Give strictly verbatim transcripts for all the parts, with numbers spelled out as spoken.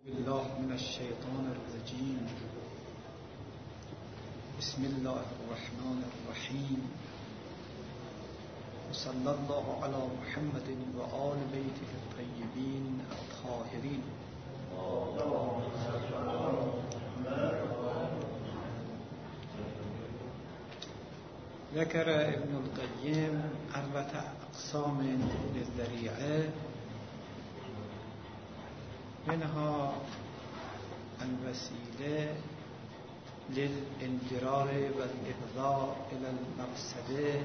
بالله من الشيطان الرجيم. بسم الله الرحمن الرحيم. وصلى الله على محمد وآل بيته الطيبين الطاهرين. ذكر ابن القيم أربعة أقسام للذريعة، منها الوسيلة للانجرار والإفضاء إلى المفسدة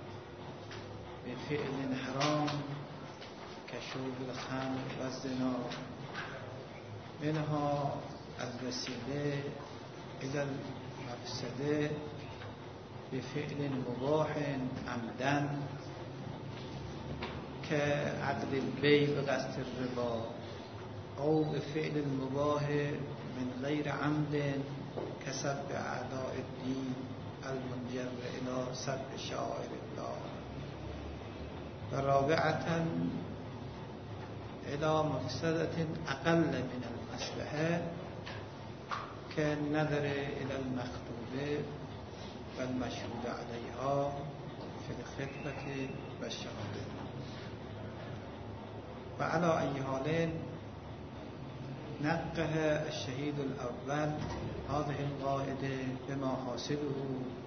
بفعل حرام كشرب الخمر والزنا، منها الوسيلة إلى المفسدة بفعل مباح عمدا كعقد البيع بقصد الربا، أو بفعل المباح من غير عمد كسب أعداء الدين المنجر إلى سب شعائر الله. ورابعة إلى مفسدة أقل من المصلحة كالنظر إلى المخطوبة والمشهود عليها في الخطبة والشهادة. وعلى أي حال نقه الشهيد الأول هذه القاعدة بما حاصله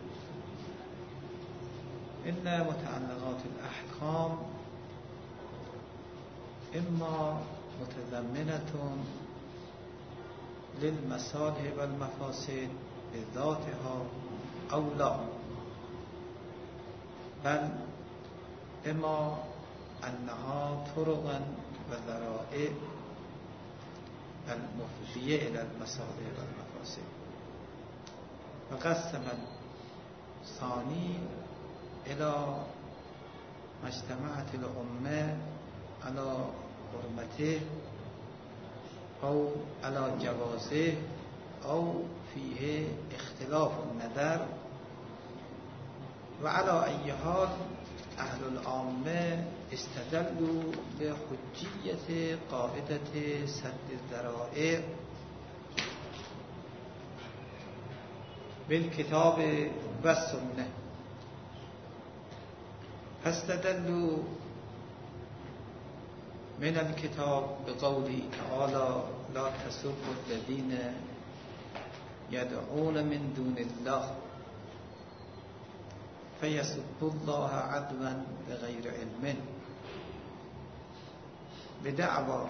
إن متعلقات الأحكام إما متضمنة للمصالح والمفاسد بذاتها أو لا، بل إما أنها طرقا وذرائع المفضية إلى المصالح والمفاسد. وقسم الثاني إلى ما اجتمعت الأمة على حرمته أو على جوازه أو فيه اختلاف النظر. وعلى أي حال أهل العامة استدلوا بحجية قاعدة سد الذرائع بالكتاب والسنة، فاستدلوا من الكتاب بقوله تعالى: لا تسبوا الذين يدعون من دون الله فيسبوا الله عدوا بغير علم، بدعوى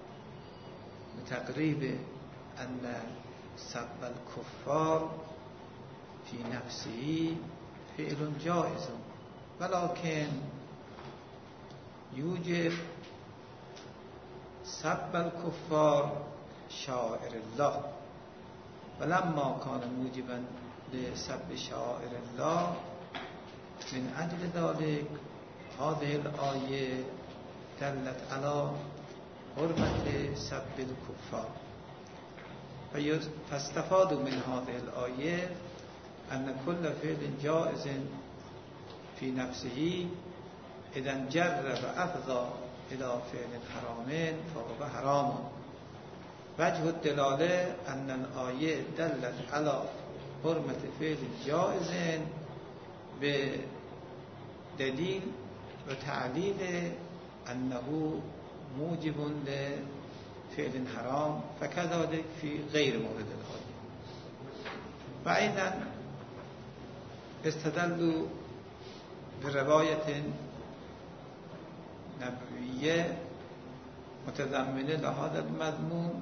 بتقريب أن سب الكفار في نفسه فعل جائز، ولكن يوجب سب الكفار شعائر الله، ولما كان موجبا لسب شعائر الله من أجل ذلك هذه الآية دلت على حرمة سب الكفار. فاستفادوا من هذه الآية أن كل فعل جائز في نفسه إذا انجر وأفضى إلى فعل حرام فهو حرام. وجه الدلالة أن الآية دلت على حرمة فعل جائز بدليل وتعليل أنه موجب لفعل حرام، فكذلك في غير مورد الآية. وأيضا استدلوا برواية نبوية متضمنة لهذا المضمون،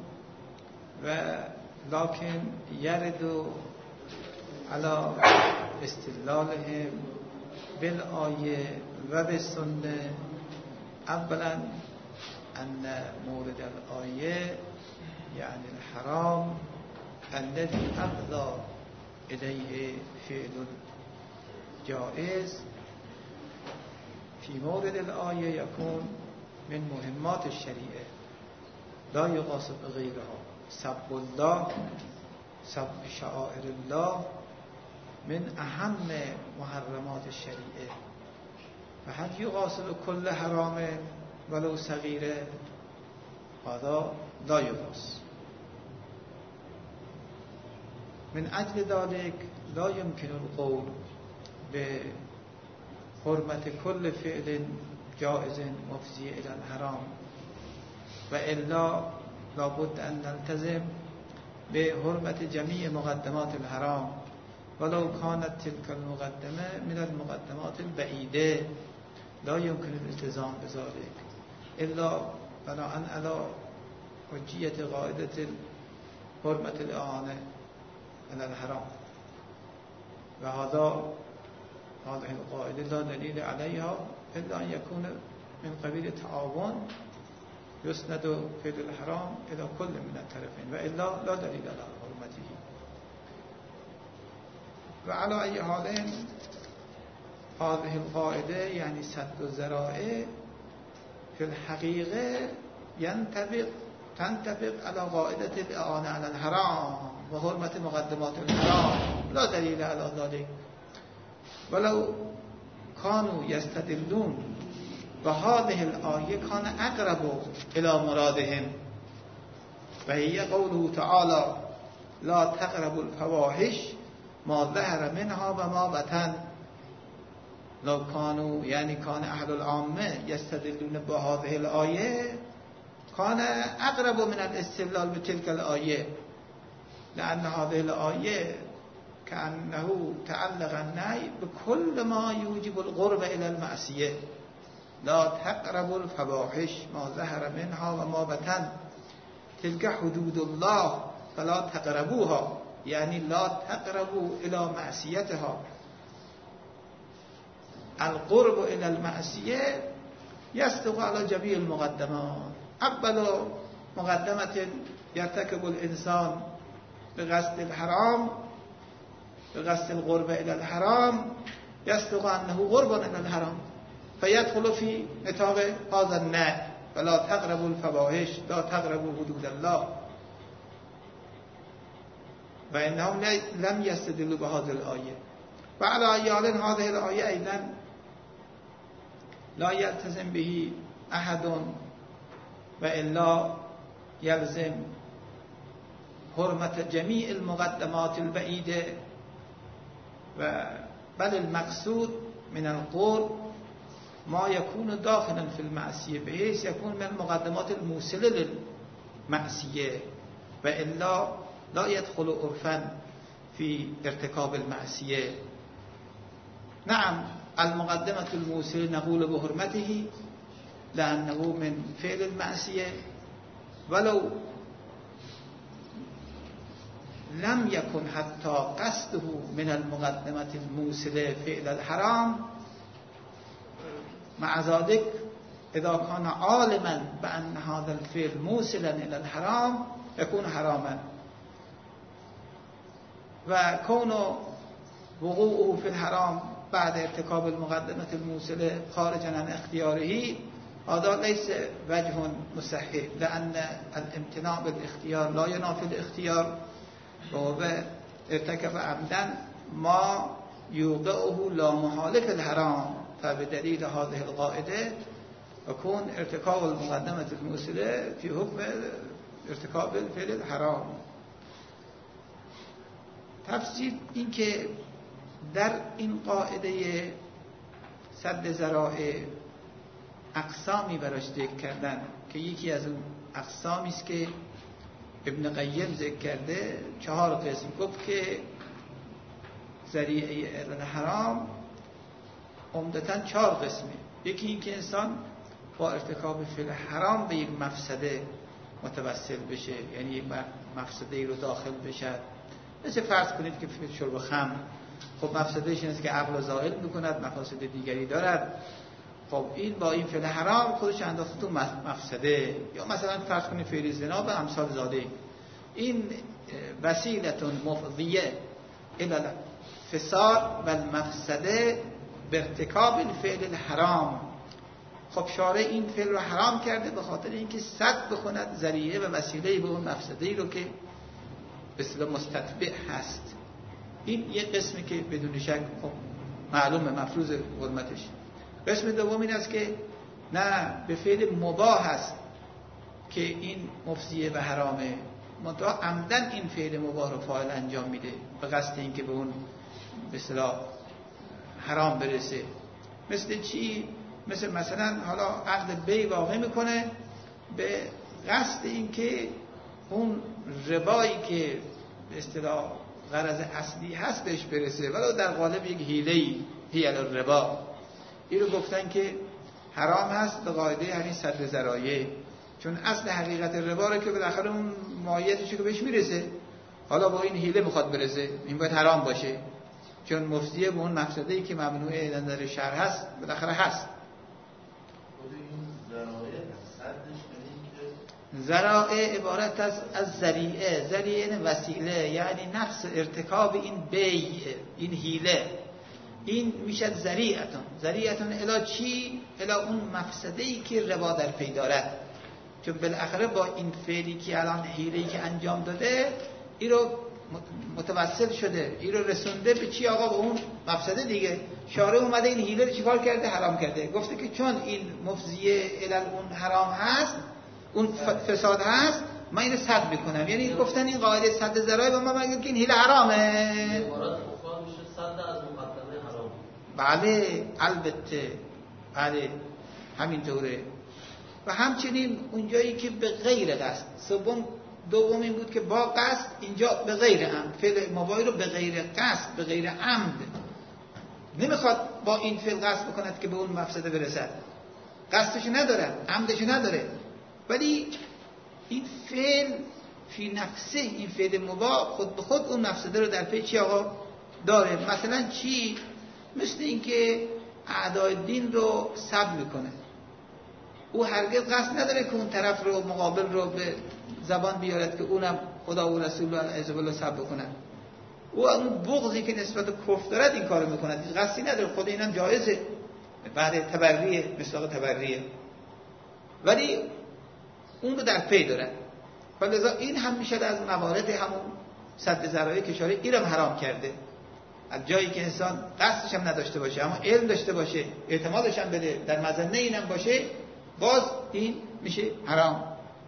ولكن يرد على استدلالهم بالآية وبالسنة. أولا أن مورد الآية يعني الحرام الذي أفضى إليه فعل جائز في مورد الآية يكون من مهمات الشريعة لا يقاس بغيرها. سب الله، سب شعائر الله من أهم محرمات الشريعة، فهل يقاس بكل حرام ولو صغيرة؟ هذا لا يقاس. من اجل ذلك لا يمكن القول به حرمت كل فعل جائز مفضی الى الحرام و الا لابد ان نلتزم به حرمت جميع مقدمات الحرام ولو كانت تلك المقدمه من المقدمات البعيده لا يمكن الالتزام بذلك الا بناء على حجیت قاعده حرمت الاعانه على الحرام و هذا هذه القاعده لا دلیل علیها الا ان يكون من قبیل تعاون يسند فعل الحرام الى كل من الطرفين والا لا دلیل على حرمته. وعلى اي حال هذه القاعده يعني سد الذرائع في الحقيقه ينطبق تنطبق على قاعده الاعانه على الحرام وحرمت مقدمات الحرام لا دلیل على ذلك ولو كانوا يستدلون وهذه الآية كان أقرب إلى مرادهم وهي قوله تعالى لا تقربوا الفواحش ما ظهر منها وما بطن. لو كانوا يعني كان أهل العامة يستدلون بهذه الآية كان أقرب من الاستدلال بتلك الآية لأن هذه الآية كأنه تعلق النهي بكل ما يوجب القرب إلى المعصية لا تقربوا الفواحش ما ظهر منها وما بطن تلك حدود الله فلا تقربوها يعني لا تقربوا إلى معصيتها. القرب إلى المعصية يصدق على جميع المقدمات. أول مقدمة يرتكب الإنسان بقصد الحرام بقصد القرب إلى الحرام يصدق أنه قرب إلى الحرام فيدخل في نطاق هذا النهي ولا تقربوا الفواحش لا تقربوا حدود الله وإنهم لم يستدلوا بهذه الآية. وعلى أي حال هذه الآية أيضا لا يلتزم به أحد وإلا يلزم حرمة جميع المقدمات البعيدة بل المقصود من القرب ما يكون داخلا في المعصية بحيث يكون من المقدمات الموصلة للمعصية وإلا لا يدخل عرفا في ارتكاب المعصية. نعم المقدمة الموصلة نقول بحرمته لأنه من فعل المعصية ولو لم يكن حتى قصده من المقدمة الموصلة فعل الحرام مع ذلك إذا كان عالما بأن هذا الفعل موصلا إلى الحرام يكون حراما وكون وقوعه في الحرام بعد ارتكاب المقدمة الموصلة خارجا عن اختياره هذا ليس وجه مصحح لأن الامتناع بالاختيار لا ينافي الاختيار وهو ارتكب عمدا ما يوقعه لا محالة في الحرام فبدليل هذه القاعدة يكون ارتكاب المقدمة الموصلة في حكم ارتكاب الفعل الحرام. تفسیر این که در این قاعده سد ذرائع اقسامی براش ذکر کردن که یکی از اون اقسامی است که ابن قیم ذکر کرده چهار قسم گفت که ذریعه الحرام عمدتاً چهار قسمه. یکی این که انسان با ارتکاب فعل حرام به یک مفسده متوسل بشه یعنی یک مفسده رو داخل بشه مثل فرض کنید که شرب خمر خب مفسدهش اینه که عقل زائل میکند مفاسد دیگری دارد خب این با این فعل حرام خودش انداخته تو مفسده. یا مثلا فرض کنید فعل زنا به امثال زاده این وسیله مفضیه الی الفساد و المفسده به ارتکاب الفعل الحرام. خب شارع این فعل رو حرام کرده به خاطر اینکه صد بخوند ذریعه و وسیله به اون مفسده‌ای رو که به اصطلاح مستتبع هست. این یک قسمی که بدون شک معلومه مفروض حرمتش. قسم دوم این است که نه به فعل مباح هست که این مفضیه و حرامه منتها عمدن این فعل مباح رو فاعل انجام میده به قصد اینکه به اون به اصطلاح حرام برسه. مثل چی؟ مثل مثلا حالا عقد بی واقع میکنه به قصد اینکه اون ربایی که به اصطلاح غرض اصلی هست بهش برسه، ولو در قالب یک حیله‌ای، حیل الربا. این رو گفتن که حرام هست به قاعده همین سد ذرایع، چون اصل حقیقت ربا رو که بالاخره اون ماهیتش که بهش میرسه، حالا با این حیله میخواد برسه، این باید حرام باشه، چون مفضیه به اون مفسده‌ای که ممنوع در نظر شرع هست بالاخره هست. ذرائع عبارت از از ذریعه، ذریعه وسیله، یعنی نفس ارتکاب این بیع، این حیله، این میشه ذریعتون. ذریعتون الی چی؟ الی اون مفسده‌ای که ربا در پی دارد، چون بالاخره با این فعلی که الان حیله‌ای که انجام داده این رو متوسل شده، این رو رسونده به چی آقا؟ به اون مفسده دیگه. شارع اومده این حیله رو چیکار کرده؟ حرام کرده. گفته که چون این مفضیه الی اون حرام هست، اون فساد هست، من اینو سد میکنم. یعنی گفتن این قاعده سد ذرایع به ما میگه که این حیله حرامه. عبارت کفار میشه سد از مقدمه حرام. بله البته، بله همینطوره. و همچنین اونجایی که به غیر قصد، سوم دوم این بود که با قصد، اینجا به غیر عمد، فعل مباح رو به غیر قصد، به غیر عمد نمیخواد با این فعل قصد بکند که به اون مفسده برسد، قصدش نداره، عمدش نداره، ولی این فعل فی نفسه، این فعل مباح خود به خود اون مفسده رو در پی چی آقا داره. مثلا چی؟ مثل اینکه اعدای دین رو سب میکنه، او هرگز قصد نداره که اون طرف رو مقابل رو به زبان بیارد که اونم خدا و رسول علیه الله سب بکنن. او اون بغضی که نسبت به کفر دارد این کارو میکنه، هیچ قصدی نداره، خود اینم جایزه، بعد تبریه، مثلا تبریه، ولی اون رو در پی داره. ولذا این هم میشه از موارد همون سد ذرایع که شارع اینم حرام کرده. از جایی که انسان قصدش هم نداشته باشه اما علم داشته باشه، اعتمادش هم بده، در مظنه اینم باشه، باز این میشه حرام.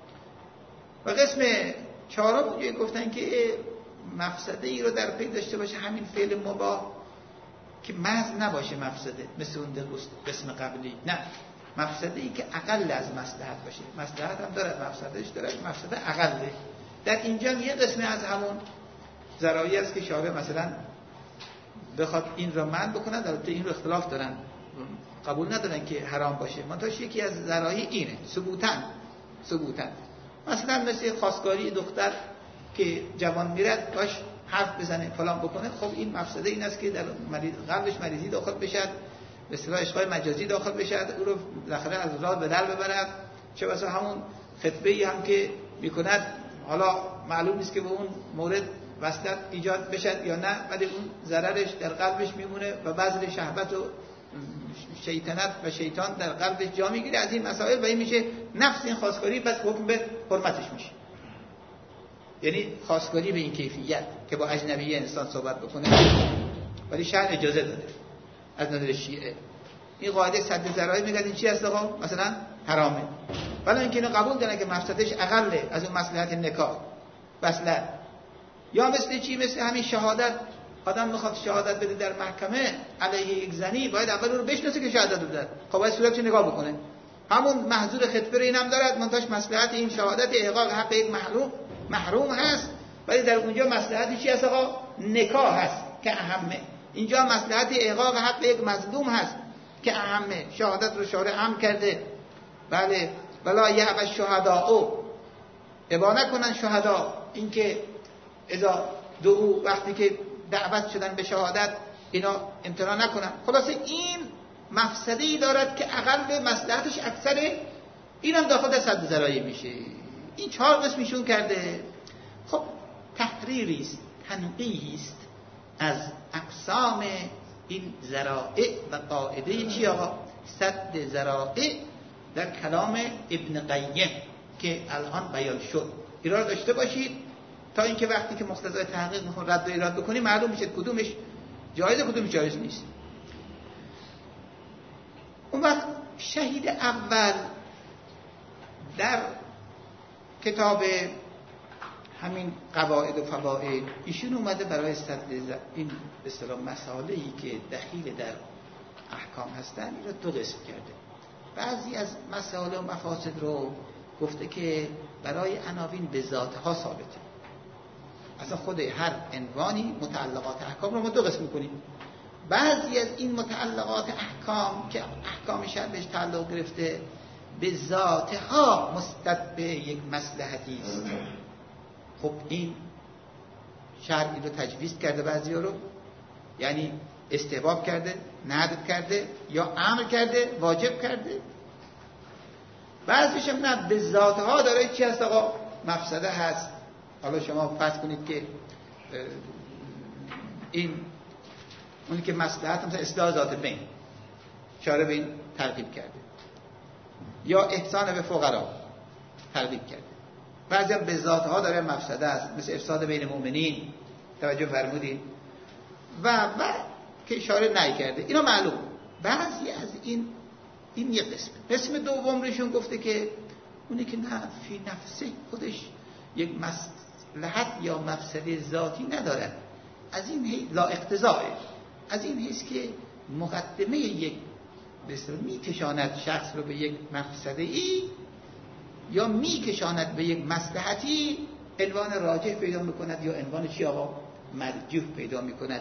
و قسم چهارم اونجایی گفتن که مفسده ای رو در پی داشته باشه، همین فعل مباح که محض نباشه مفسده مثل اون قسم قبلی، نه، مفسده ای که اقل از مصلحت باشه. مصلحت هم داره، مفسدهش داره، مفسده اقله. در اینجا یه قسم از همون ذرایع است که شارع مثلا بخواد این رو منع بکنن، البته این رو اختلاف دارن، قبول ندارن که حرام باشه، منتهاش یکی از ذرایع اینه، ثبوتن ثبوتن مثلا مثل خواستگاری دختر که جوان میرد باش حرف بزنه فلان بکنه، خب این مفسده این است که در مریض قلبش مریضی داخل بشد، به اصطلاح عشقای مجازی داخل بشد، او رو بالاخره از راه به در ببرد. چه بسا همون خطبه‌ای هم که میکند حالا معلوم نیست که به اون مورد وصلت ایجاد بشد یا نه، ولی اون ضررش در قلبش میمونه و بذل شهوت و شیطنت و شیطان در قلبش جا میگیره از این مسائل و این میشه نفس این خواستگاری، بس حکم به حرمتش میشه. یعنی خواستگاری به این کیفیت که با اجنبی انسان صحبت بکنه، ولی شرع اجازه داده. از نظر شیعه این قاعده سد ذرایع میگن این چی هست آقا؟ مثلا حرامه، ولی اینکه اینو قبول کنن که مفسدش اقله از اون مصلحت نکاح بسله. یا مثل چی؟ مثل همین شهادت. آدم میخواد شهادت بده در محکمه علیه یک زنی، باید اول رو بشناسه که شهادت بده، خب باید صورتش نگاه بکنه. همون محظور خطبه رو اینم دارد، منتاش مصلحت این شهادت احقاق حق یک محروم محروم هست، ولی در اونجا مصلحت چی هست آقا؟ نکاح هست که اهمه. اینجا مصلحت احقاق حق یک مظلوم هست که اهمه. شهادت رو شارع هم کرده. بله، ولا یعب الشهداء، ابا نکنن شهدا، اینکه اذا دعو، وقتی که دعوت شدن به شهادت اینا امتناع نکنن. خلاصه این مفسده‌ای دارد که اقل مصلحتش اکثره، اینم داخل در سد ذرایع میشه. این چهار قسمشون کرده. خب تحریری است، تنقیحی است از اقسام این ذرائع و قاعده چی آقا؟ سد ذرائع در کلام ابن قیم که الان بیان شد. اینا رو داشته باشید تا اینکه وقتی که مقتضای تحقیق میخوام رد و ایراد بکنیم معلوم میشه کدومش جایز کدومش جایز نیست. اون وقت شهید اول در کتاب همین قواعد و فواید ایشون اومده برای سد این به اصطلاح مسائلی که دخیل در احکام هستن این رو دو قسم کرده. بعضی از مسائل و مفاسد رو گفته که برای عناوین به ذاتها ثابته. اصلا خود هر عنوانی متعلقات احکام رو ما دو قسم می‌کنیم. بعضی از این متعلقات احکام که احکام شرع بهش تعلق گرفته به ذاتها مستد به یک مصلحتی است. خب این شرع این رو تجویز کرده، بعضی رو یعنی استحباب کرده، ندب کرده یا امر کرده، واجب کرده. بعضیش هم نه، به ذاتها داره چی هست آقا مفسده هست. حالا شما فرض کنید که این اونی که مصلحت مثلا اصلاح ذات بین شارع به این ترغیب کرده یا احسان به فقرا ترغیب کرده. بعضی هم به ذاتها داره مفسده است، مثل افساد بین مؤمنین توجه فرمودید و و که اشاره نهی کرده. اینا معلوم. بعضی از این این یک قسم. قسم دوم روشون گفته که اونی که نه فی نفسه خودش یک مصلحت یا مفسده ذاتی نداره، از این هی لا اقتضاء، از این حیث که مقدمه یک بسیار میکشاند شخص رو به یک مفسده ای یا میکشاند به یک مصلحتی، عنوان راجح پیدا میکند یا عنوان چی آقا مرجوح پیدا میکند.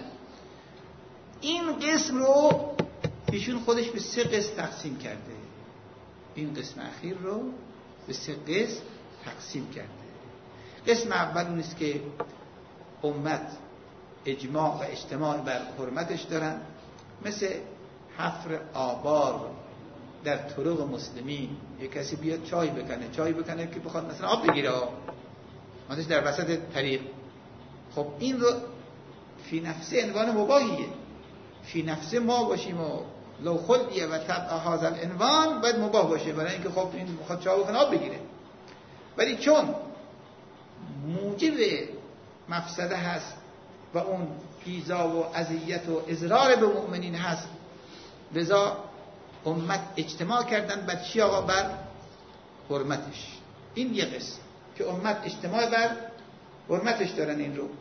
این قسم رو ایشون خودش به سه قسم تقسیم کرده. این قسم اخیر رو به سه قسم تقسیم کرده. قسم اول اون است که امت اجماع و اجتماع بر حرمتش دارن، مثل حفر آبار در طرق مسلمین. یک کسی بیاد چای بکنه چای بکنه که بخواد مثلا آب بگیره، مثلا در وسط طریق، خب این رو فی نفسه عنوان مباهیه، فی نفسه ما باشیم و لو خلقیه و طبع هذا العنوان باید مباه باشه، برای اینکه خب این بخواد چای بکنه آب بگیره. ولی چون موجب مفسده هست و اون ایذا و اذیت و اضرار به مؤمنین هست، لذا امت اجتماع کردن بر چی آقا؟ بر حرمتش. این یه قسم که امت اجتماع بر حرمتش دارن این رو.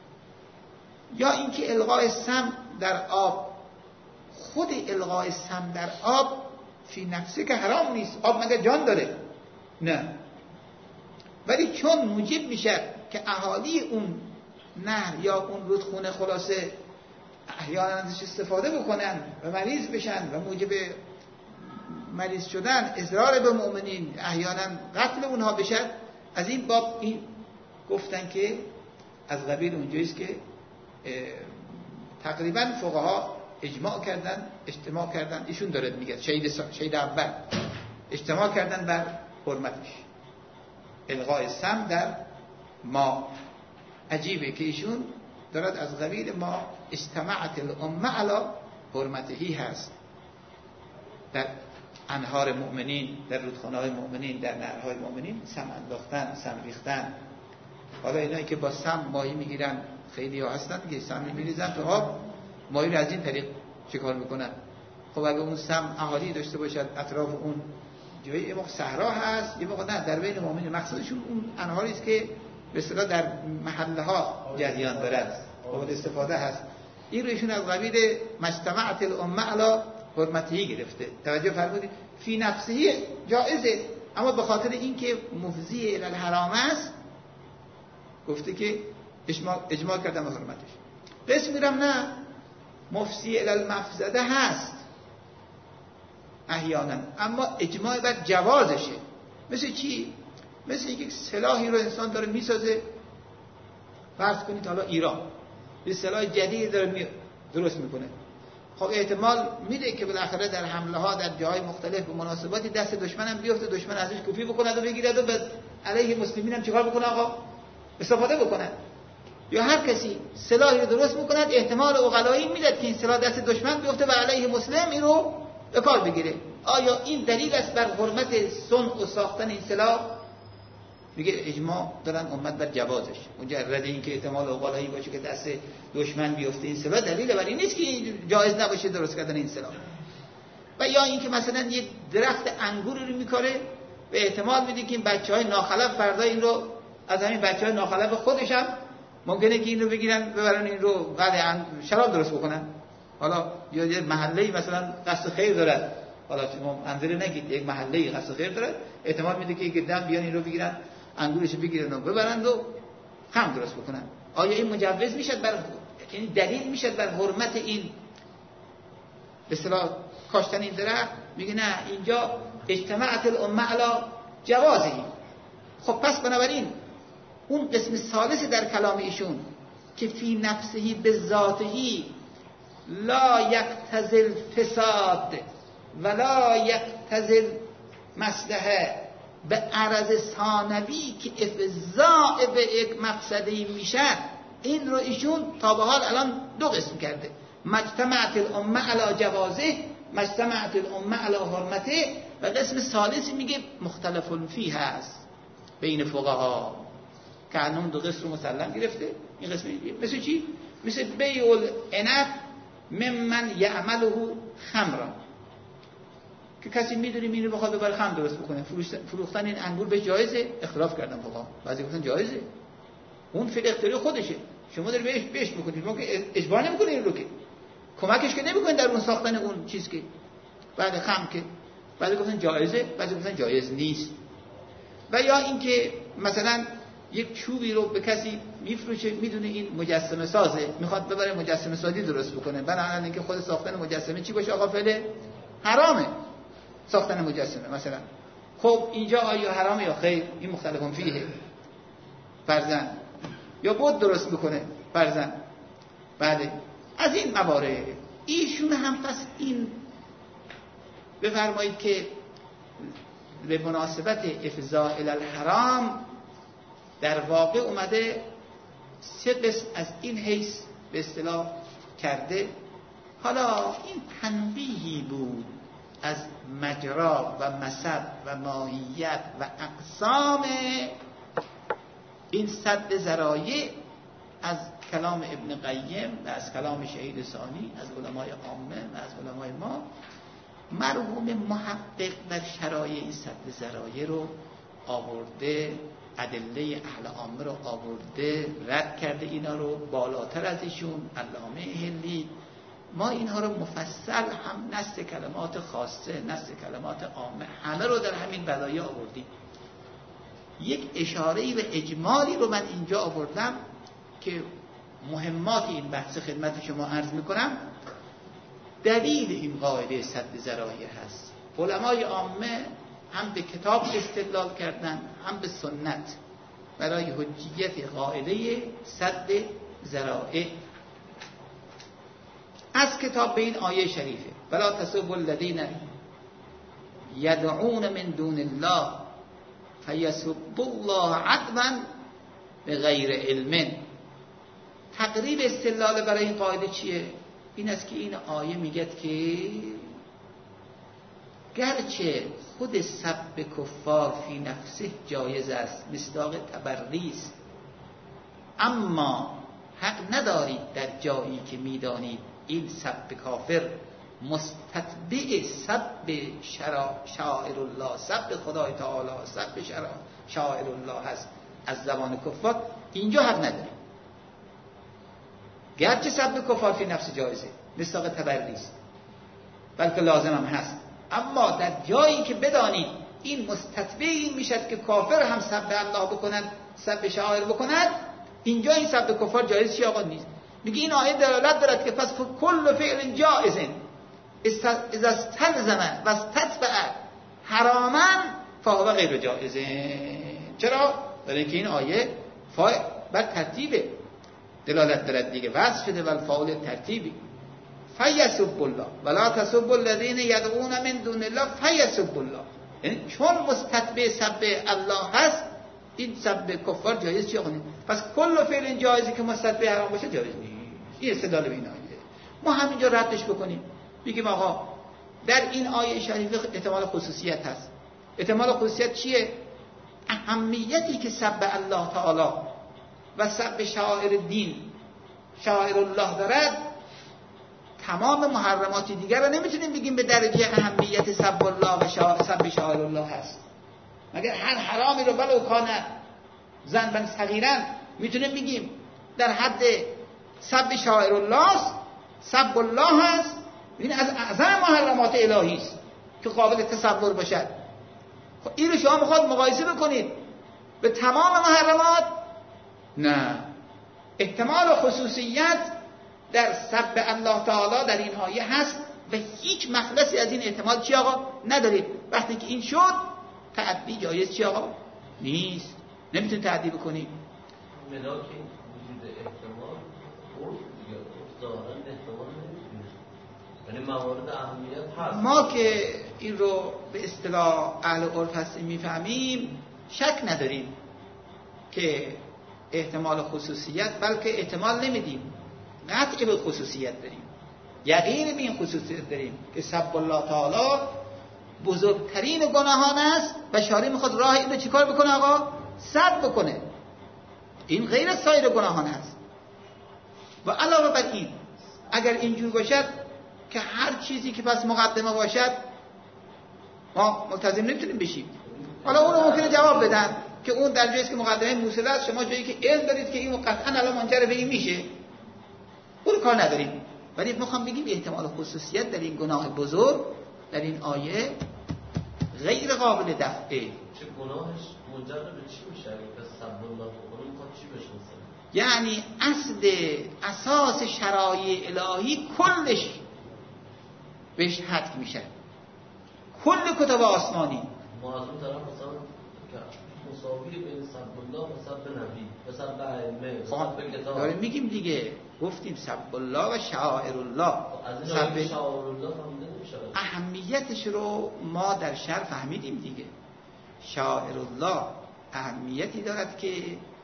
یا اینکه الغاء سم در آب، خود الغاء سم در آب فی نفسه که حرام نیست، آب مگه جان داره؟ نه، ولی چون موجب میشه که اهالی اون نهر یا اون رودخونه خلاصه احیانا ازش استفاده بکنن و مریض بشن و موجب مریض شدن، اضرار به مؤمنین، احیانا قتل اونها بشن، از این باب این گفتن که از قبیل اونجاییست که تقریبا فقها اجماع کردن، اجتماع کردن. ایشون داره میگه شهید شهید اول اجتماع کردن بر حرمتش، الغاء سم در ما. عجیبه که ایشون دارد از قبیل ما اجتماعت الامه علی حرمتهی هست، در انهار مؤمنین، در رودخانه‌های مؤمنین، در نهرهای مؤمنین سم انداختن، سم ریختن. حالا اینایی که با سم ماهی میگیرن خیلی ها هستن که سم میریزن تو آب، ماهی رو از این طریق چیکار میکنن؟ خب اگه اون سم اهالی داشته باشد، اطراف اون جایی یه موقع صحرا هست، یه موقع نه در بین مؤمنین، مقصودشون اون انهاری است که به اصطلاح در محله ها جریان دارد، قابل استفاده هست. این رو ایشون از قبیل مجتمعت الامه علی حرمتهی گرفته. توجه فرمودید؟ فی نفسه جائزه، اما به خاطر اینکه مفضی الی الحرام است گفته که اجماع, اجماع کردن به حرمتش. قسم میرم نه، مفضی الی المفسده هست احیانا، اما اجماع بر جوازشه. مثل چی؟ مثل یک سلاحی رو انسان داره میسازه، فرض کنید حالا ایران یه سلاح جدید داره درست میکنه، خب احتمال میده که بالاخره در حمله ها در جاهای مختلف به مناسباتی دست دشمن هم بیفته، دشمن ازش کفی بکند و بگیرد و به علیه مسلمین هم چیکار بکنه آقا؟ استفاده بکنن. یا هر کسی سلاحی رو درست میکند، احتمال عقلایی میداد که این سلاح دست دشمن بیفته و علیه مسلم این رو به کار بگیره. آیا این دلیل است بر حرمت صنع و ساختن این سلاح؟ میگه اجماع دارن امت بر جوازش. مجرد این که احتمال عقلایی باشه که دست دشمن بیفته این سلاح دلیل بر این نیست که جایز نباشه درست کردن این سلاح. و یا اینکه مثلا یه درخت انگور رو میکاره و احتمال میده که این بچهای ناخلف فردا این رو از همین بچه‌های ناخلف خودش هم ممکنه که این رو بگیرن ببرن این رو بعد شراب درست بکنن. حالا یا یه محله‌ای مثلا قصد خیر داره، حالا شما منظره نگید یک محله‌ای قصد خیر داره، احتمال میده که گردن بیان این رو بگیرن، انگورش بگیرن و ببرن و خمر درست بکنن. آیا این مجوز میشد بر یعنی دلیل میشد بر حرمت این به اصطلاح کاشتن این درخت؟ میگه نه، اینجا اجتماعت الامه علی جوازی. خب پس بنابراین اون قسم ثالث در کلام ایشون که فی نفسهی به ذاتهی لا یقتضی الفساد ولا یقتضی مصلحه به عرض ثانوی که افضاء به یک مقصدی میشه، این رو ایشون تا به حال الان دو قسم کرده: مجتمعت الامه علی جوازه، مجتمعت الامه علی حرمته، و قسم ثالثی میگه مختلف فیه هست بین فقها که انون دو قسم رو مسلم گرفته. این قسم مثل چی؟ مثل بیع العنب ممن یعمله خمرا، که کسی میدونیم اینو بخواد ببره خمر درست بکنه، فروختن این انگور به جایزه؟ اختلاف کردن فقها، بعضی گفتن جایزه، اون فعل اختیاری خودشه، شما داری بهش بهش میکنید، شما که اجبار نمیکنید این رو، که کمکش که نمیکنید در اون ساختن اون چیز، که بعد خمر که بعضی گفتن جایزه، بعضی گفتن جایز نیست. و یا اینکه مثلا یک چوبی رو به کسی میفروشه، میدونه این مجسمه سازه، میخواد ببره مجسمه سازی درست بکنه، بنابراین اینکه خود ساختن مجسمه چی باشه؟ آقا فعل حرامه ساختن مجسمه مثلا. خب اینجا آیا حرامه یا خیر؟ این مختلفون فیه فرضاً. یا بود درست بکنه فرضاً. بعد از این موارد ایشون هم پس این بفرمایید که به مناسبت افضاء الی الحرام در واقع اومده سه قسم از این حیث به اصطلاح کرده. حالا این تنبیهی بود از مجرا و مصب و ماهیت و اقسام این سد ذرایع از کلام ابن قیم و از کلام شهید ثانی، از علمای عامه و از علمای ما. مرحوم محقق در شرایع این سد ذرایع رو آورده، ادله اهل عامه رو آورده، رد کرده اینا رو. بالاتر از ایشون علامه اهلی ما اینها رو مفصل هم نص کلمات خاصه، نص کلمات عامه، همه رو در همین بدایع آوردیم. یک اشاره‌ای و اجمالی رو من اینجا آوردم که مهمات این بحث خدمت شما عرض میکنم. دلیل این قاعده سد ذرایع هست. علمای عامه هم به کتاب استدلال کردن، هم به سنت برای حجیت قاعده سد ذرایع. از کتاب به این آیه شریفه: ولا تسبوا الذین یدعون من دون الله فیسبوا الله عدوا بغیر علم. تقریب استدلال برای این قاعده چیه؟ این است که این آیه میگه که گرچه خود سب کفار فی نفسه جایز است، مصداق تبری است، اما حق ندارید در جایی که میدانید این سب کافر مستتبع سب شاعر الله، سب خدای تعالی، سب شاعر الله هست از زبان کفار، اینجا حق ندارید. گرچه سب کفار فی نفس جایزه، مصداق تبری است، بلکه لازم هم هست، اما در جایی که بدانید این مستتبع این میشد که کافر هم سب الله بکنند، سب شاعر بکنند، اینجا این سب کفار جایز چی آقا نیست. میگه این آیه دلالت دارد که پس کل فعل جائز اذا استلزم و استتبع حراما فهو غیر جائز. چرا؟ برای اینکه این آیه فاعل بر ترتیب دلالت دارد دیگه، وصف شده و فاعل ترتیبی. فیسب الله ولا تسب الذین یدعون من دون الله فیسب الله، یعنی چون مستتبع سب الله هست این سب کفار جایز چی آقا نیست. پس کل فعل جایزی که مستتبع حرام باشه جایز نیست. این استدلال به این آیه. ما همینجا ردش بکنیم، بگیم آقا در این آیه شریفه احتمال خصوصیت هست. احتمال خصوصیت چیه؟ اهمیتی که سب الله تعالی و سب شاعر دین، شاعر الله دارد، تمام محرمات دیگر رو نمیتونیم بگیم به درجه اهمیت سب الله و سب شاعر الله هست. مگر هر حرامی رو بلو کانه زن بن صغیرن میتونیم بگیم در حد سب شاعر الله است، سب الله هست، این از اعظم محرمات الهی است که قابل تصور باشد. خب این رو شما میخواد مقایسه بکنید به تمام محرمات؟ نه. احتمال خصوصیت در سب الله تعالی در این آیه هست و هیچ مخلصی از این احتمال چی آقا ندارید. وقتی که این شد تعدی جایز چی آقا نیست، نمیتونید تعدی بکنید. ملاک وجود احتمال عرف دیگه، عرف ظاهرا احتمال نمیتونه، یعنی موارد اهمیت هست. ما که این رو به اصطلاح اهل عرف هستیم میفهمیم، شک نداریم که احتمال خصوصیت، بلکه احتمال نمیدیم، قطع به خصوصیت داریم، یقین به این خصوصیت داریم که سب الله تعالی بزرگترین گناهان است و شارع میخواد راه این رو چیکار بکنه آقا؟ سد بکنه. این غیر از سایر گناهان است. و علاوه بر این اگر اینجور باشد که هر چیزی که پس مقدمه باشد ما ملتزم نمیتونیم بشیم. حالا اون ممکنه جواب بدن که اون در جایی که مقدمه موصله است، شما جایی که علم دارید که اینو قطعا الان منجر به این میشه، اون کار نداریم. ولی میخوام بگیم احتمال خصوصیت در این گناه بزرگ در این آیه غیر قابل دفعه. چه گناهش منجر به چی میشه؟ پس سب الله تعالی میخواد چی بشه مثلا؟ یعنی اصل اساس شرایع الهی کلش بهش حد میشه، کل کتب آسمانی. ما از اون طرف مثلا مساوی بین سب الله و سب نبی و سب ائمه و سب کتاب داریم میگیم دیگه، گفتیم سب الله و شعائر الله. از این آیه شعائر الله فهمیده نمیشه. اهمیتش رو ما در شرح فهمیدیم دیگه. شعائر الله اهمیتی دارد که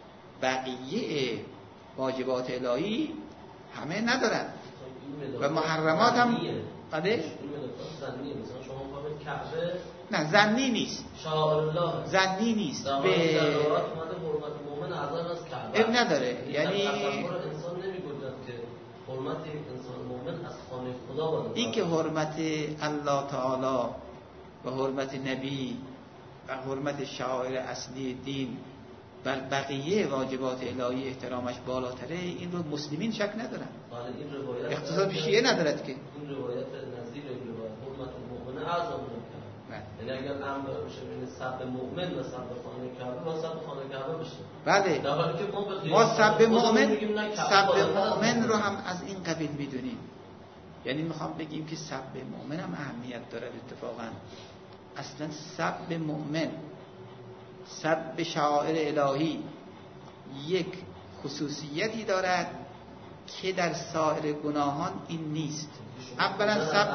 بقیه واجبات الهی همه ندارد و محرمات هم بده؟ زنیه. مثلا شما فهمید کعبه نه زنی نیست، شعائر الله زنی نیست، به به ضرورت اومده حرمت مؤمن اعظم از کعبه اب نداره. یعنی تصور انسان نمی‌گذارد که حرمت انسان مؤمن از خانه خدا باشه. این که حرمت الله تعالی و حرمت نبی و حرمت شعائر اصلی دین بر بقیه واجبات الهی احترامش بالاتره، این رو مسلمین شک ندارن. این روایت اختصاص به شیعه ندارد که این روایت نظیر این روایت حرمت مؤمن اعظم میکنه. یعنی اگر امر بشه بین سب مؤمن و سب خانه کعبه و سب خانه کعبه بشه. بله. در حالی که ما به ما سب مؤمن سب مؤمن رو هم از این قبیل میدونیم. یعنی میخوام بگیم که سب مؤمن هم اهمیت داره. اتفاقا اصلا سب مؤمن، سب شعائر الهی یک خصوصیتی دارد که در سایر گناهان این نیست. اولا سب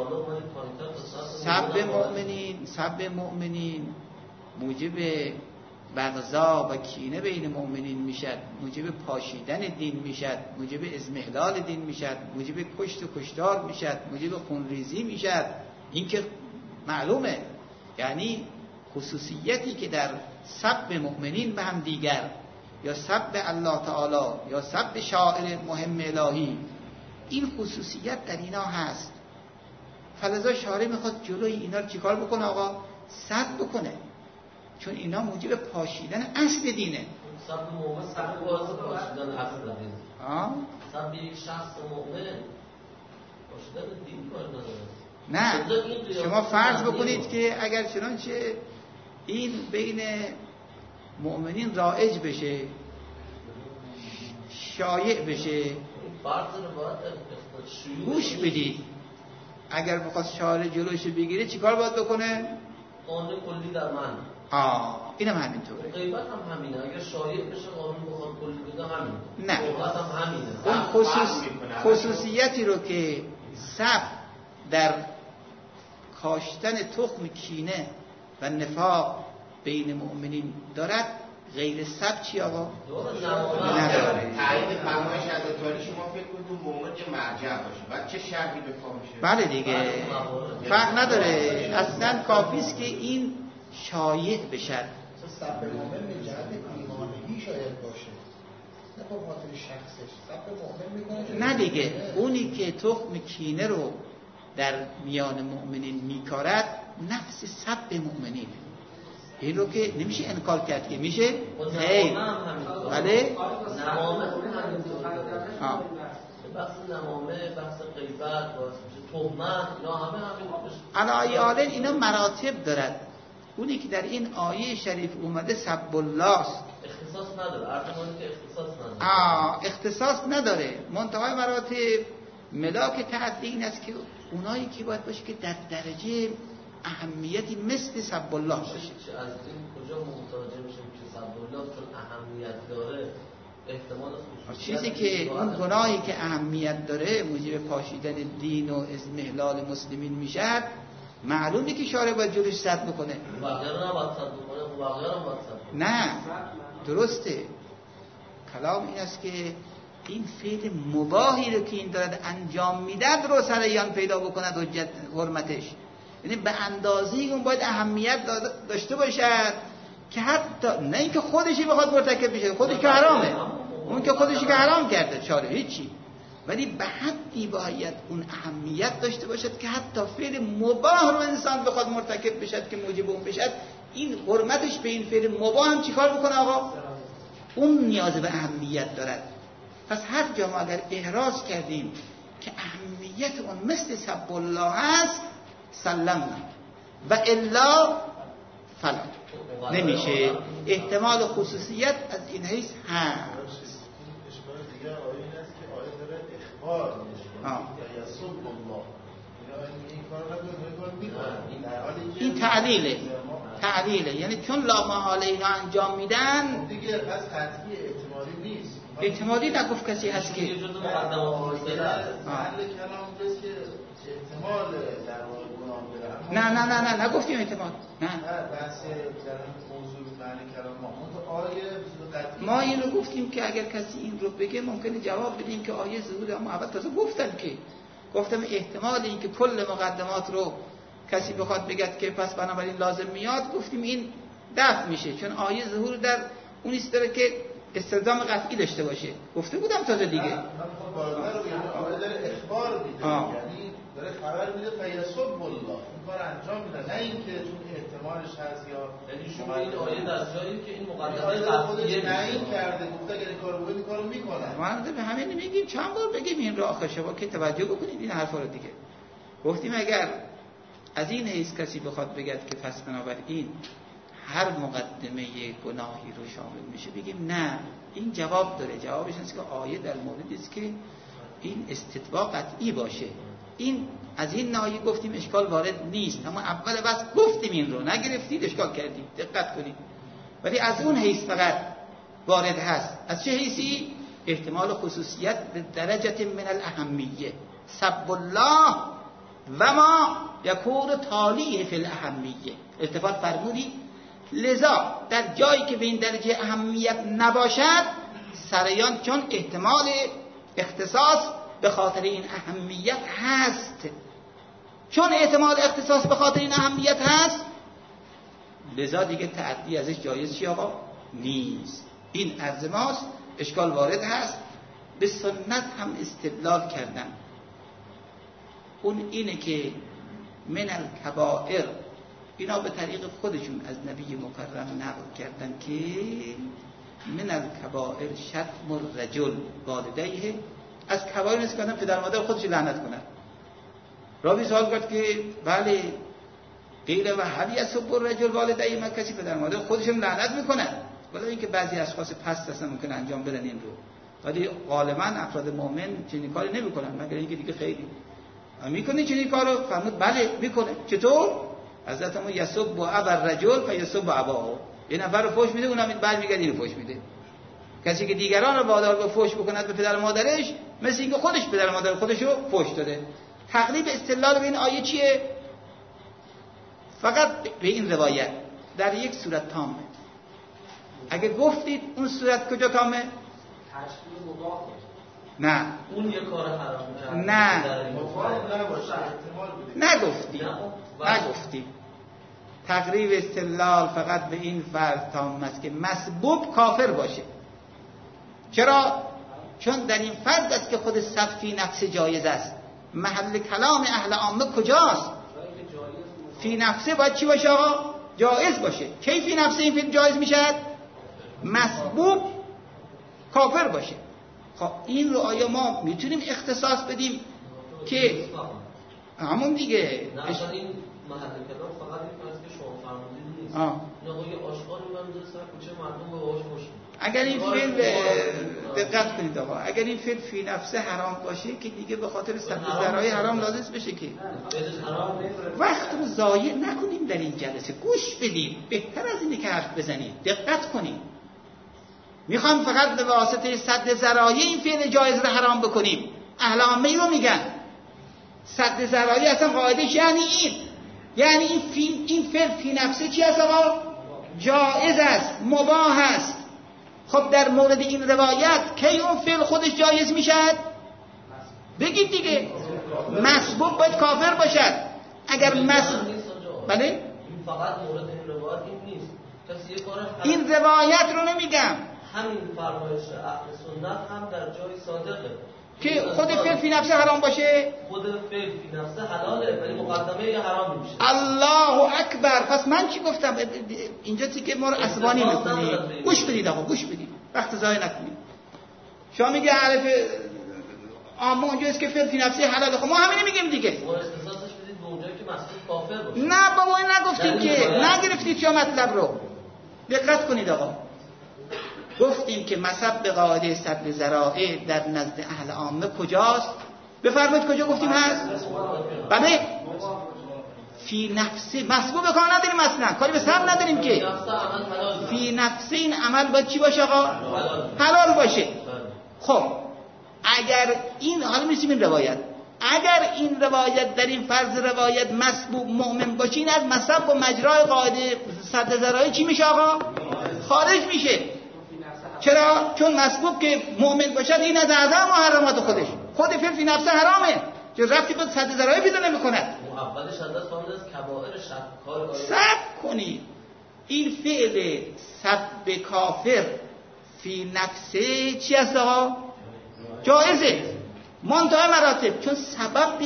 سب مؤمنین سب مؤمنین موجب بغضا و کینه بین مؤمنین میشد، موجب پاشیدن دین میشد، موجب اضمحلال دین میشد، موجب کشت و کشتار میشد، موجب خونریزی میشد. این که معلومه. یعنی خصوصیتی که در سب مؤمنین به هم دیگر یا سب الله تعالی یا سب شاعر مهم الهی، این خصوصیت در اینا هست. فلذا شارع میخواد جلوی اینا رو چیکار بکنه آقا؟ سد بکنه، چون اینا موجب پاشیدن اصل دینه. سب مؤمن سب واسه پاشیدن اصل دین. آه؟ سب یک شخص مؤمن پاشیدن دین کار نداره. نه، شما فرض بکنید که اگر چنانچه این بین مؤمنین رایج بشه، شایع بشه، گوش بدید. اگر بخواد شارع جلوش بگیره چیکار باید بکنه؟ قانون کلی در من. آه اینم همینطوره. غیبت هم همینه. اگر شایع بشه قانون بخواد کلی بده همینه. نه. غیبت هم همینه. اون خصوص... خصوصیتی رو که سب در کاشتن تخم کینه و نفاق بین مؤمنین دارد، غیر سب چی آقا؟ نداره. تعیین فرمایش عزت‌عالی شما فکر کنید مؤمن یه مرجع باشه، بعد چه شرطی به پا میشه؟ بله دیگه فرق نداره، اصلا کافی است که این شایع بشد. سب مؤمن به جهت دیوانگی شاید باشه، نه به خاطر شخصش. سب مؤمن میکنه نه دیگه، اونی که تخم کینه رو در میان مؤمنین میکارد نفس سب مؤمنین. این رو که نمیشه انکار کرد که میشه خیر. بله نمامه هم بحث نمامه، بحث غیبت، تهمت، اینا همه همین علایه حال اینا مراتب دارد. اونی که در این آیه شریف اومده سب الله است، اختصاص نداره. ارتمان که اختصاص نداره. آه اختصاص نداره. منتهای مراتب ملاک تعدی این است که اونایی که باید باشه که در درجه اهمیتی مثل سب الله باشه. از این کجا متوجه میشیم که سب الله چون اهمیت داره احتمال چیزی که اون گناهی که اهمیت داره موجب پاشیدن دین و اضمحلال مسلمین میشد، معلومه که شارع باید جلوش سد بکنه. بقیه رو نباید سد بکنه، بقیه رو باید سد بکنه. نه درسته. کلام این است که این فعل مباهی رو که این دارد انجام میدد رو سریان پیدا بکند حجت حرمتش، یعنی به اندازه‌ای اون باید اهمیت داشته باشد که حتی نه اینکه خودشی بخواد مرتکب بشه، خودش که حرامه، اون که خودشی که حرام کرده چاره هیچی، ولی به حدی باید اون اهمیت داشته باشد که حتی فعل مباح رو انسان بخواد مرتکب بشد که موجب اون بشد، این حرمتش به این فعل مباح هم چیکار بکنه آقا؟ اون نیاز به اهمیت دارد. پس هر جا ما اگر احراز کردیم که اهمیت اون مثل سب الله هست سلمنا و الا فلا نمیشه. احتمال خصوصیت از این حیث هست. اشکال دیگه آیه این است که آیه داره اخبار میشه یا یسب الله، این کار رو این کار میکنه، این تعلیله تعلیله یعنی چون لا محاله اینا انجام میدن دیگه پس قطعی احتمالی نیست. احتمالی نگفت کسی هست که یه جزء مقدمات محل کلام بس که احتمال در واقع گناه بره. نه نه نه نه نگفتیم احتمال. نه بحث در موضوع معنی کلام ما آیه قطعی ما این رو گفتیم که اگر کسی این رو بگه ممکنه جواب بدیم که آیه ظهور، اما اول تازه گفتم که گفتم احتمال این که کل مقدمات رو کسی بخواد بگه که پس بنابراین لازم میاد، گفتیم این دفع میشه چون آیه ظهور در اون است داره که استلزام قطعی داشته باشه. گفته بودم تازه دیگه. من خود بالاتر رو یعنی آیه داره اخبار میده، یعنی داره خبر میده فیسب الله این کار انجام میده، نه اینکه چون احتمالش هست یا یعنی شما این آیه در جایی که این مقدمه قطعیه تعیین کرده گفته اگر این کارو بکنید کارو میکنن. ما به همین میگیم چند بار بگیم این رو آخه شما که توجه بکنید این حرفا رو دیگه. گفتیم اگر از این حیث کسی بخواد بگه که پس بنابراین هر مقدمه گناهی رو شامل میشه، بگیم نه، این جواب داره. جوابش اینه که آیه در موردی است که این استتباع قطعی باشه. این از این ناحیه گفتیم اشکال وارد نیست، اما اول بس گفتیم این رو نگرفتید اشکال کردید، دقت کنید. ولی از اون حیث فقط وارد هست. از چه حیثی؟ احتمال خصوصیت به درجه من الاهمیه سب الله و ما یکون تالیه فی الاهمیه. التفات فرمودی لذا در جایی که به این درجه اهمیت نباشد سریان چون احتمال اختصاص به خاطر این اهمیت هست، چون احتمال اختصاص به خاطر این اهمیت هست لذا دیگه تعدی ازش جایز چی آقا؟ نیست. این عرض ماست. اشکال وارد هست. به سنت هم استدلال کردن. اون اینه که من الکبائر، اینا به طریق خودشون از نبی مکرم نقل کردن که من الکبائر شتم الرجل والدیه، از کبائر نیست کردن پدر مادر خودش لعنت کنن. راوی سوال کرد که بله قیل و هل یسب الرجل والدیه، من کسی پدر مادر خودشون لعنت میکنن، ولی اینکه بعضی اشخاص پست هستن ممکن انجام بدن این رو، ولی غالبا افراد مؤمن چنین کاری نمیکنن، مگر اینکه دیگه خیلی میکنه چنین کارو. فرمود بله میکنه. چطور؟ حضرت ما یسب و ابر رجل و یسب و اباهو، یه نفر رو فحش میده اونم برمیگرده اینو فحش میده. کسی که دیگران رو وادار به فحش بکند به پدر مادرش، مثل اینکه خودش پدر مادر خودش رو فحش داده. تقریب استدلال به این آیه چیه؟ فقط به این روایت در یک صورت تامه. اگه گفتید اون صورت کجا تامه؟ تشکیل مباح نه اون یه کار حرام کرد نه نباشه احتمال بده. نگفتی نگفتی تقریب استدلال فقط به این فرض تام است که مسبوب کافر باشه. چرا؟ چون در این فرض است که خود صفی نفس جایز است. محل کلام اهل عامه کجاست؟ فی نفسه باید چی باشه آقا؟ جایز باشه. کی فی نفسه این فعل جایز میشد؟ مسبوب کافر باشه. خب این رو آیا ما میتونیم اختصاص بدیم که همون دیگه نه اصلا این محل کلام فقط این فرض که شما فرمودید نیست. آه. نه یه آشغال رو من سر کوچه مردم به باهاش خوش. اگر این فعل دقت کنید آقا، اگر این فعل فی نفسه حرام باشه که دیگه به خاطر سد ذرایع حرام لازم بشه که وقت رو ضایع نکنیم در این جلسه. گوش بدید، بهتر از اینه که حرف بزنید. دقت کنید. میخوام فقط به واسطه سد ذرایع این فعل جایز رو حرام بکنیم. اهل عامه رو میگن سد ذرایع اصلا قاعدش یعنی این، یعنی این فی این فعل فی نفسه چی است آقا؟ جایز است، مباح است. خب در مورد این روایت کی اون فعل خودش جایز میشد؟ بگید دیگه. مسبوب باید کافر باشد. اگر مسبوب بله این فقط مورد این روایت این نیست. کسی یه کار این روایت رو نمیگم، همین فرمایش اهل سنت هم در جای صادقه که خود فعل فی نفسه حرام باشه. خود فعل فی نفسه حلاله ولی مقدمه یه حرام میشه. الله اکبر. پس من چی گفتم؟ اینجا که ما رو عصبانی میکنید. گوش بدید آقا، گوش بدید، وقت ضایع نکنید. شما میگه حرف اما اونجاست که فعل فی نفسه حلاله. خب ما همین میگیم دیگه. ما اختصاصش بدید به اونجایی که مسئول کافر باشه. نه بابا این نگفتیم که، نگرفتید شما مطلب رو. دقت کنید آقا. گفتیم که مصب به قاعده سد ذرائع در نزد اهل عامه کجاست؟ بفرمایید کجا گفتیم هست؟ بله فی نفسه. مسبوب کار نداریم اصلا، کاری به سب نداریم که. فی نفسه این عمل باید چی باشه آقا؟ حلال باشه. خب اگر این، حالا میرسیم این روایت، اگر این روایت در این فرض روایت مسبوب مؤمن باشه، این از مصب و مجرای قاعده سد ذرائع چی میشه آقا؟ خارج میشه. چرا؟ چون مسبوب که مؤمن باشد این از اعظم محرمات خودش، خود فعل فی نفسه حرامه که رفتی به سد ذرائع پیدا نمی‌کند. اولش از دست فهمید از کبائر شرک کار. صبر کنید. این فعل سب کافر فی نفسه چی است آقا؟ جایزه منتهی مراتب، چون سبب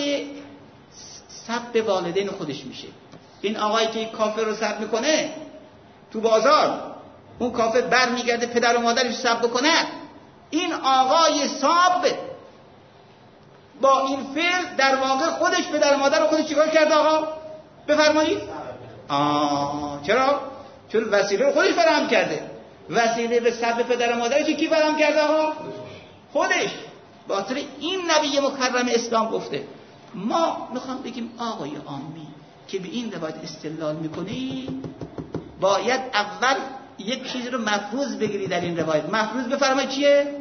سب والدین خودش میشه. این آقایی که کافر رو سب میکنه تو بازار، اون کافر بر میگرده پدر و مادرش سب بکنه، این آقای ساب با این فعل در واقع خودش پدر و مادر و خودش چیکار کرده آقا؟ بفرمایید. آه چرا؟ چون وسیله رو خودش فراهم کرده. وسیله به سب پدر و مادرش کی فراهم کرده آقا؟ خودش. با خاطر این نبی مکرم اسلام گفته ما میخوام بگیم آقای عامی که به این روایت استدلال میکنی باید اول یک چیز رو مفروض بگیری در این روایت. مفروض بفرمایید چیه؟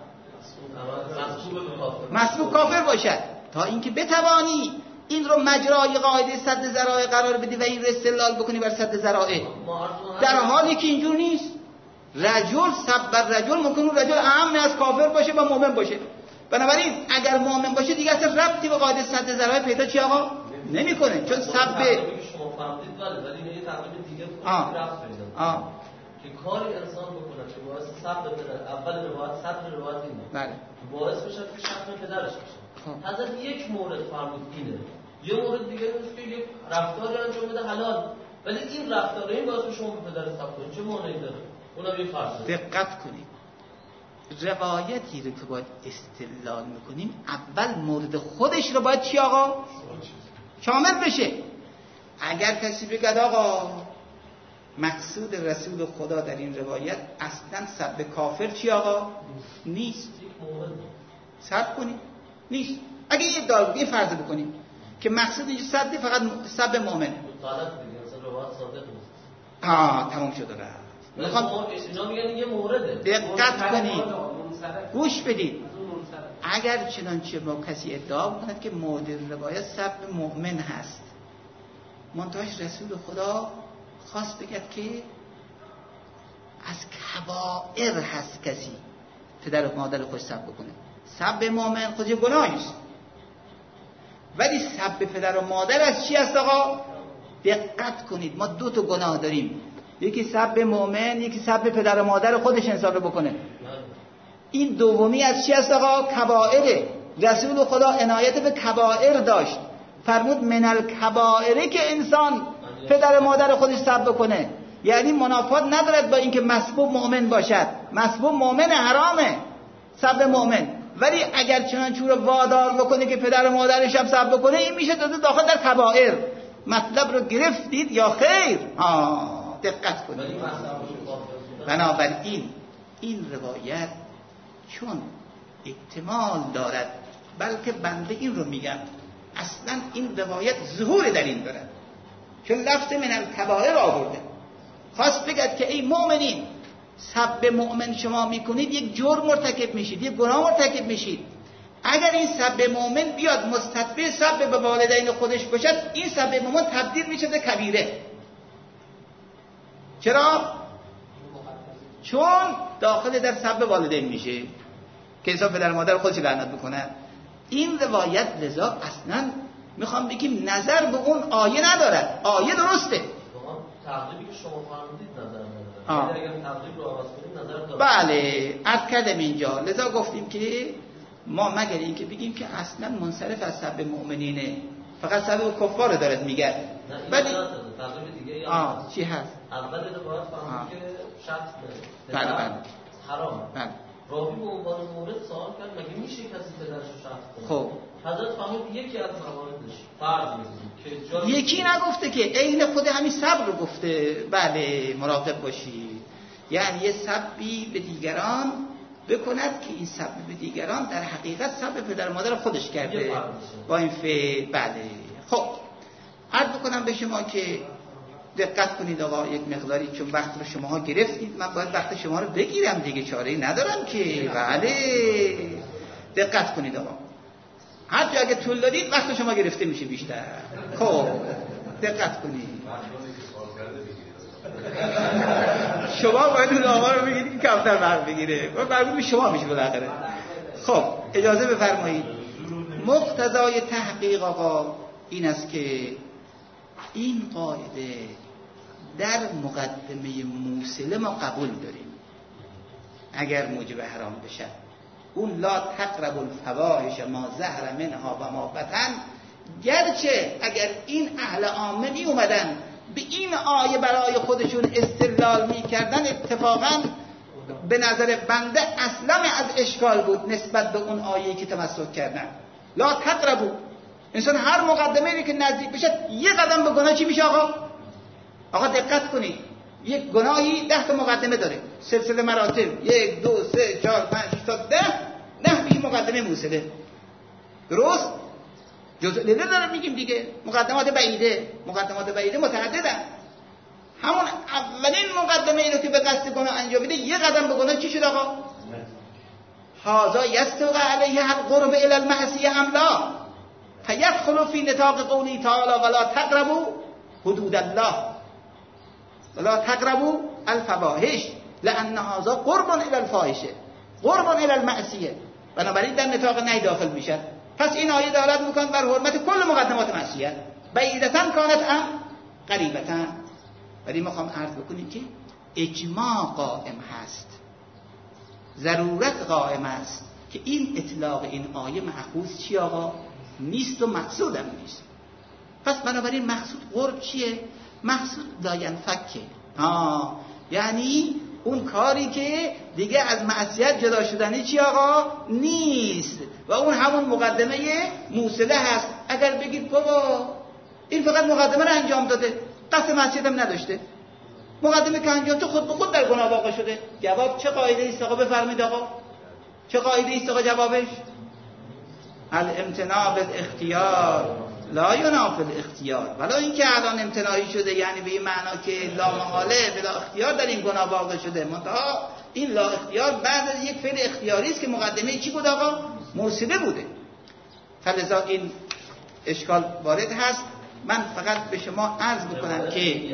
مسبوب کافر باشد، تا اینکه بتوانی این رو مجرای قاعده سد ذرائع قرار بدی و این رو استدلال بکنی بر سد ذرائع. در حالی که اینجور نیست. رجل سب بر رجل ممکن اون رجل اهم از کافر باشه و مؤمن باشه. بنابراین اگر مؤمن باشه دیگه اصلا ربطی به قاعده سد ذرائع پیدا چی آقا نمیکنه، چون سب شما فهمیدید ولی یه تعبیر دیگه رفت پیدا که کاری انسان بکنه که باعث سب بده. اول روایت سطر روایت اینه. بله. باعث بشه که شرم پدرش بشه. حضرت یک مورد فرمود اینه. یه مورد دیگه نیست که یک رفتاری انجام بده حلال، ولی این رفتار این باعث شما به پدر سب کنید. چه معنی داره؟ اونم یه فرض. دقت کنید. روایتی رو که باید استدلال میکنیم اول مورد خودش رو باید چی آقا؟ شامل بشه. اگر کسی بگه آقا مقصود رسول خدا در این روایت اصلا سب کافر چی آقا؟ نیست. صبر کنید. نیست. اگه یه دار یه فرض بکنیم که مقصود اینجا سب فقط سب مؤمن. آه تمام شده رفت. میخوام اینا میگن یه مورده. دقت کنید. گوش بدید. اگر چنانچه با کسی ادعا کند که مورد روایت سب مؤمن هست، منتهاش رسول خدا خواست بگد که از کبائر هست کسی پدر و مادر خوش سب بکنه. سب مؤمن خودش گناهی است، ولی سب پدر و مادر از چی است آقا؟ دقت کنید. ما دو تا گناه داریم، یکی سب مؤمن، یکی سب پدر و مادر خودش انسان رو بکنه. این دومی از چی است آقا؟ کبائر. رسول خدا عنایت به کبائر داشت، فرمود من الکبائر که انسان پدر مادر خودش سب بکنه، یعنی منافات ندارد با اینکه مسبوب مؤمن باشد. مسبوب مؤمن حرامه سب مؤمن، ولی اگر چنانچه رو وادار بکنه که پدر مادرش هم سب بکنه، این میشه داخل در کبائر. مطلب رو گرفتید یا خیر؟ آه دقت کنید. بنابراین این روایت چون احتمال دارد، بلکه بنده این رو میگم اصلا این روایت ظهور در این دارد، چون لفظ من الکبائر آورده، خواست بگد که ای مؤمنین سب مؤمن شما میکنید یک جرم مرتکب میشید، یک گناه مرتکب میشید. اگر این سب مؤمن بیاد مستتبع سب به والدین خودش باشد، این سب مؤمن تبدیل میشه به کبیره. چرا؟ چون داخل در سب والدین میشه که انسان پدر مادر خودش لعنت بکنه. این روایت لذا اصلا میخوام بگیم نظر به اون آیه ندارد. آیه درسته، تقریبی که شما فرمودید نظر ندارد. اگر تقریب رو آغاز کنید نظر دارد. بله عرض کردم اینجا، لذا گفتیم که ما مگر این که بگیم که اصلا منصرف از سب مؤمنینه، فقط سب کفار دارد میگه. ولی تقریب دیگه آه چی هست؟ اول روایت فرمود که شخص بله بله حرام. بله. راوی به عنوان مورد سوال کرد مگه میشه کسی پدرش رو شخص کنه؟ خب حضرت فرمود یکی از مواردش فرض می‌کنیم که یکی نگفته که عین خود همین صبر رو گفته. بله مراقب باشید، یعنی یه سبی به دیگران بکند که این سب به دیگران در حقیقت سب پدر مادر خودش کرده با این فعل. بله خب عرض بکنم به شما که دقت کنید آقا یک مقداری، چون وقت رو شماها گرفتید، من باید وقت شما رو بگیرم دیگه، چاره‌ای ندارم که. بله دقت کنید آقا، حتی اگه طول دادید وقت شما گرفته میشه بیشتر. خب دقت کنید، شما باید اون آقا رو بگیرید که کمتر وقت بگیره، مربوط به شما میشه بالاخره. خب اجازه بفرمایید، مقتضای تحقیق آقا این است که این قاعده در مقدمه موصله ما قبول داریم، اگر موجب حرام بشه اون لا تقربوا الفواحش ما ظهر منها و ما بطن، گرچه اگر این اهل عامه می اومدن به این آیه برای خودشون استدلال می کردن، اتفاقا به نظر بنده اصلا از اشکال بود نسبت به اون آیه‌ای که تمسک کردن. لا تقربوا، انسان هر مقدمه‌ای که نزدیک بشه یه قدم به گناه چی میشه آقا؟ آقا دقت کنید، یک گناهی ده تا مقدمه داره، سلسله مراتب، یک دو سه چهار پنج تا ده، نه به مقدمه موصله. درست؟ جزء لیله داره میگیم دیگه، مقدمات بعیده، مقدمات بعیده متعددن. همون اولین مقدمه ای رو که به قصد گناه انجام میده یه قدم به گناه چی شد آقا؟ هذا یستوق علیه القرب الی المعصیه ام لا فیدخل فی نطاق قوله تعالی ولا تقربوا حدود الله ولا تقربوا الفواحش لان هذا قرب الی الفاحشه قرب الی المعصیه، بنابراین در نطاق نهی داخل میشن. پس این آیه دلالت میکنه بر حرمت کل مقدمات معصیت، بعیدتاً کانت ام قریبتاً. ولی ما خواهم عرض بکنیم که اجماع قائم هست، ضرورت قائم است که این اطلاق این آیه مأخوذ چی آقا؟ نیست و مقصود هم نیست. پس بنابراین مقصود قرب چیه؟ مقصود لاینفکه، آه یعنی اون کاری که دیگه از معصیت جدا شدنی چی آقا؟ نیست، و اون همون مقدمه موصله هست. اگر بگید بابا این فقط مقدمه رو انجام داده، قصد معصیت هم نداشته، مقدمه که انجام تو خود به خود در گناه واقع شده، جواب چه قاعده است آقا؟ بفرمایید آقا چه قاعده است آقا جوابش؟ الامتناع بالاختیار لا ینافی الاختیار. ولی اینکه الان امتناعی شده یعنی به این معنا که لا محاله بلا اختیار در این گناه واقع شده، منتها این لا اختیار بعد از یک فعل اختیاری است که مقدمه چی بود آقا؟ موصله بوده. فلذا این اشکال وارد هست. من فقط به شما عرض بکنم که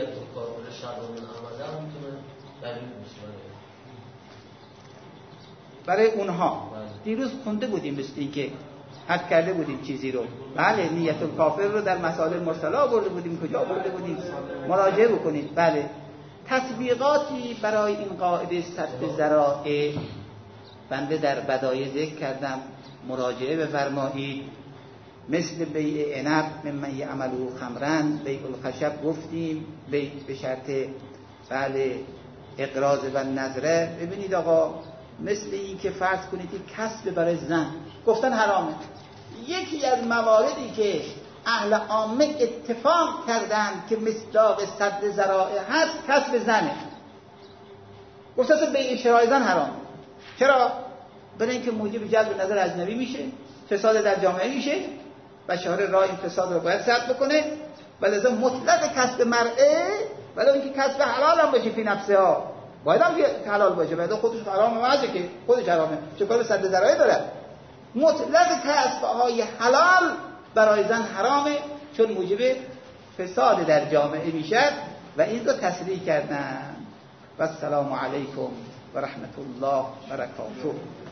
برای اونها دیروز خونده بودیم، مثل این که حد کرده بودیم چیزی رو. بله نیت الکافر رو در مسائل مرسله آورده بودیم، کجا آورده بودیم؟ مراجعه بکنید. بله تطبیقاتی برای این قاعده سد ذرائع بنده در بدایع ذکر کردم، مراجعه بفرمایید. مثل بیع عنب ممن یعملوا خمرن، بیع الخشب گفتیم، بیع به شرط بله اقراض و نظره. ببینید آقا مثل این که فرض کنید که کسب برای زن گفتن حرامه. یکی از مواردی که اهل عامه اتفاق کردن که مصداق سد ذرائع هست کسب زنه. گفتن اصلا بیع شراء زن حرام. چرا؟ برای اینکه موجب جلب نظر اجنبی میشه، فساد در جامعه میشه و شهر راه این فساد رو باید سد بکنه و لذا مطلق کسب مرئه ولی اینکه کسب حلال هم باشه فی نفسه ها باید هم حلال باشه، باید خودش حرام مازه که خودش حرامه چه کار به سد ذرائع داره. مطلق کسب های حلال برای زن حرامه چون موجب فساد در جامعه میشه و این رو تصریح کردن. و السلام علیکم و رحمت الله و برکاته.